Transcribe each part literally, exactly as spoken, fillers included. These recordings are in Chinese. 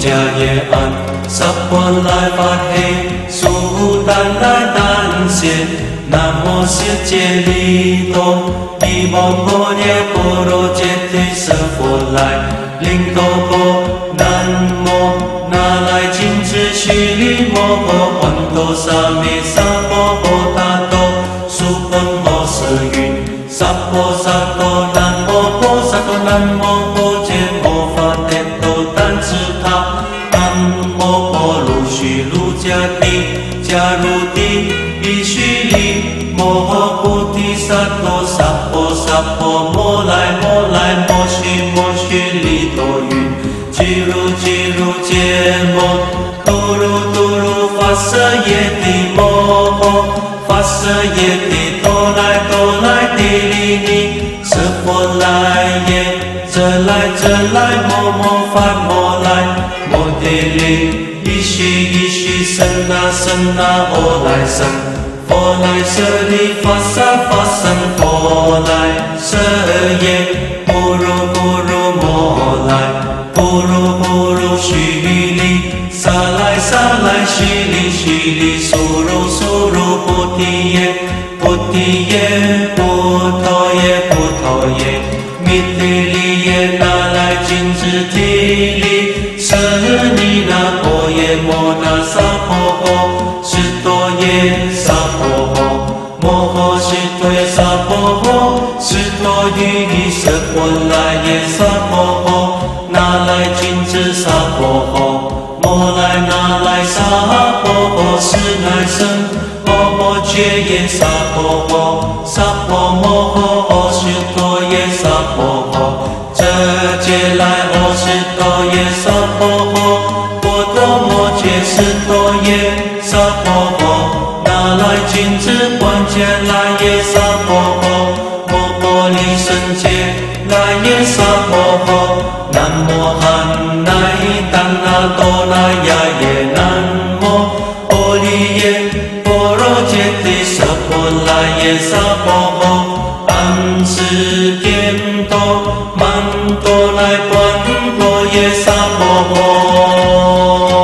迦耶安，萨婆来发嘿，苏丹来丹谢，南无世界利多，伊摩诃耶波罗揭谛舍佛来，灵多波，南无那来金智须利摩诃环多沙弥萨婆诃达多，苏婆摩舍云，萨婆萨多南无婆萨多南无婆揭摩发帝多丹智他，南无婆卢须卢迦帝迦卢帝比须利摩诃菩提萨埵萨婆萨婆摩来摩来摩须摩须利多云，俱如俱如揭摩，多如多如发舍耶帝摩诃，发舍耶帝多来多来帝利尼，舍佛来耶，这来这来摩摩发摩来，摩帝利，依须依须僧那僧那阿来僧，佛来舍利发萨发僧佛来舍耶，不如不如摩来，不如不如须利，萨来萨来须利须利，苏如苏如菩提耶，菩提耶，菩提耶，菩提耶，弥提利耶，那来金智提利，舍尼那婆耶，摩那萨婆诃，士多耶萨婆诃，摩诃士多耶萨婆诃，士多于依舍佛来耶萨婆诃，那来金智萨婆诃，摩来那来萨婆诃，是乃僧，摩摩揭耶萨婆诃，萨婆摩诃阿士多耶萨婆诃，这揭来阿士多耶萨婆诃，波多摩揭士多耶萨婆诃，那来金智观揭来耶萨婆诃，摩婆利胜揭来耶萨婆诃，南无汉那当那多那呀耶，南无阿利耶波罗揭谛舍佛来耶萨婆诃，安世颠多曼多来观多耶萨婆诃。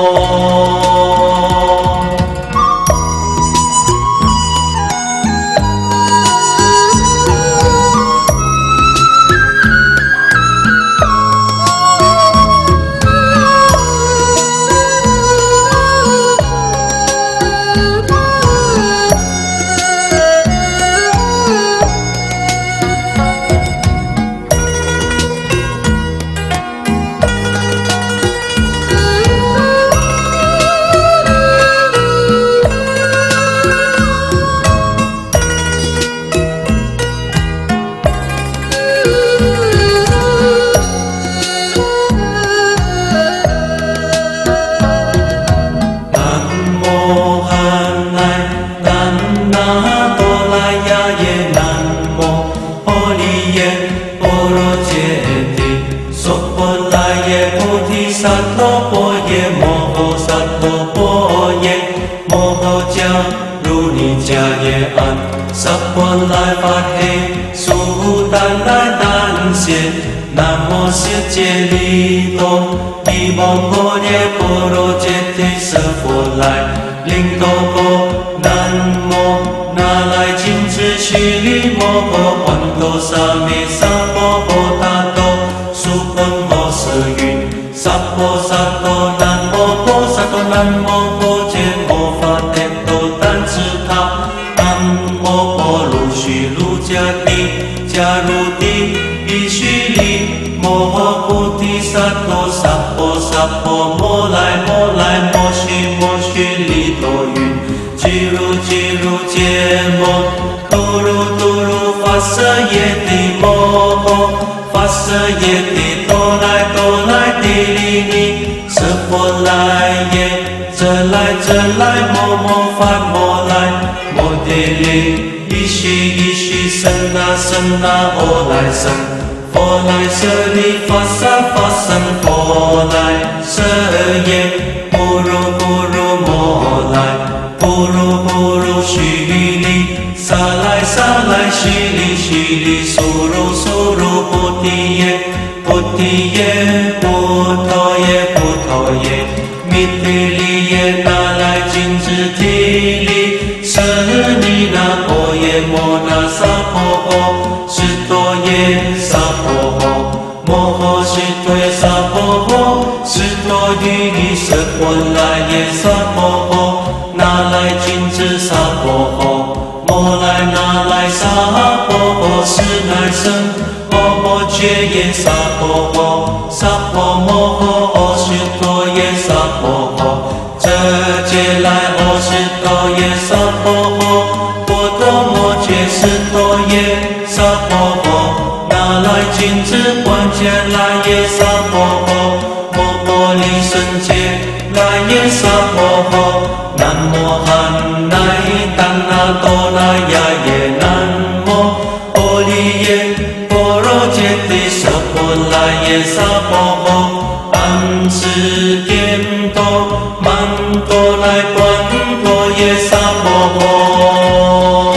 萨婆来发嘿，苏丹来丹谢，南无世界利多，伊摩诃耶波罗揭谛舍佛来，灵多波，南无那来金智须利摩诃环多沙弥萨婆诃达多，苏婆摩舍云，萨婆萨多南无婆萨多南无婆揭摩发帝多丹智他，南无婆卢须卢迦帝迦卢帝比须利摩诃菩提萨埵萨婆萨婆摩来摩来摩须摩须利多云，俱如俱如揭摩，多如多如发舍耶帝摩诃，发舍耶帝多来多来帝利尼，舍佛来耶，这来这来摩摩发摩来，摩帝利，依须依须僧那僧那阿来僧，佛来舍利发萨发僧佛来舍耶，不如不如摩来，不如不如须利，萨来萨来须利须利，苏如苏如菩提耶，菩提耶，菩提耶，菩提金枝提里，舍尼那波耶摩那萨婆诃，斯多耶萨婆诃，摩诃斯多耶萨婆诃，斯多于尼舍波来耶萨婆诃，那来金枝萨婆诃，摩来那来萨婆诃，是乃生。摩诃觉耶萨婆诃，萨婆摩诃阿须多耶萨婆诃，遮揭来阿须多耶萨婆诃，波多摩揭斯多耶萨婆诃，那来金枝观界来耶萨婆诃，摩诃利胜界来耶萨婆诃，南无汉乃丹那多那呀耶南无阿利耶。来耶萨婆诃，安持颠多曼多来观多耶萨婆诃。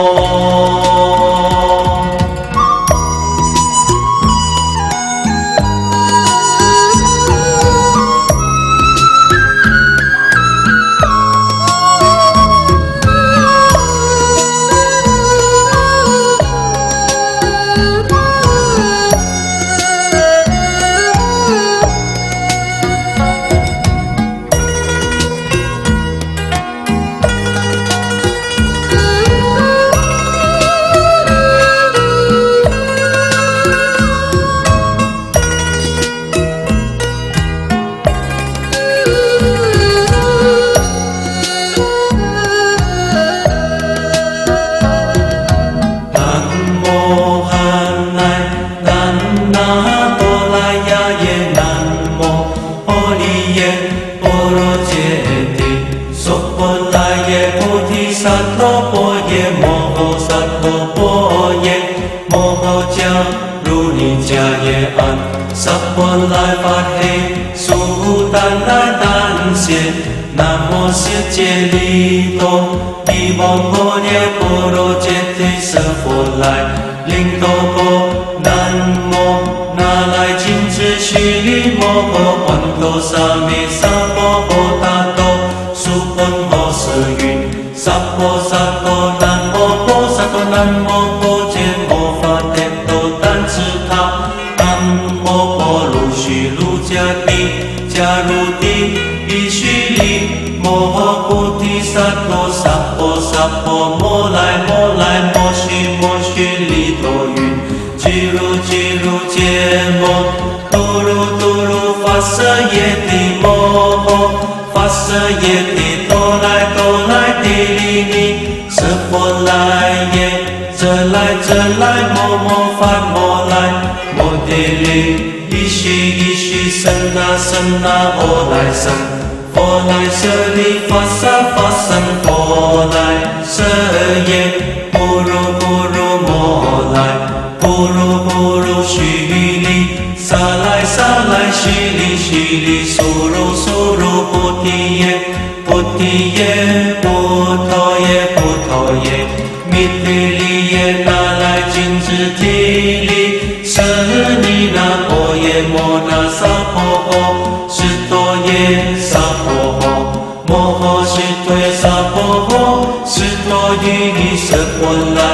萨婆来法嘿，苏丹来丹谢，南无世界利多，利摩诃耶波罗揭谛舍佛来，灵多波，南无那来金枝须利摩诃，观多萨弥萨婆诃达多，苏婆摩舍云，萨婆萨婆南无婆萨婆南无婆揭摩法帝多丹支他。摩诃卢须卢迦帝迦卢帝比须利，摩诃菩提萨埵萨婆萨婆摩来摩来摩须摩须利多云，俱卢俱卢揭摩，多卢多卢发舍耶帝摩诃，发舍耶帝多来多来帝利尼，舍佛来耶，遮来遮来摩摩发摩来。摩帝利，依须依须僧那僧那阿来僧，佛来舍利法萨法僧，佛来舍耶，不如不如摩来，不如不如须利，萨来萨来须利须利，苏如苏如菩提耶，菩提耶，菩陀耶，菩陀耶，弥帝利耶，那来金枝提利。舍尼那波耶摩那萨婆诃，斯多耶萨婆诃，摩诃斯多耶萨婆诃，斯多于尼舍波来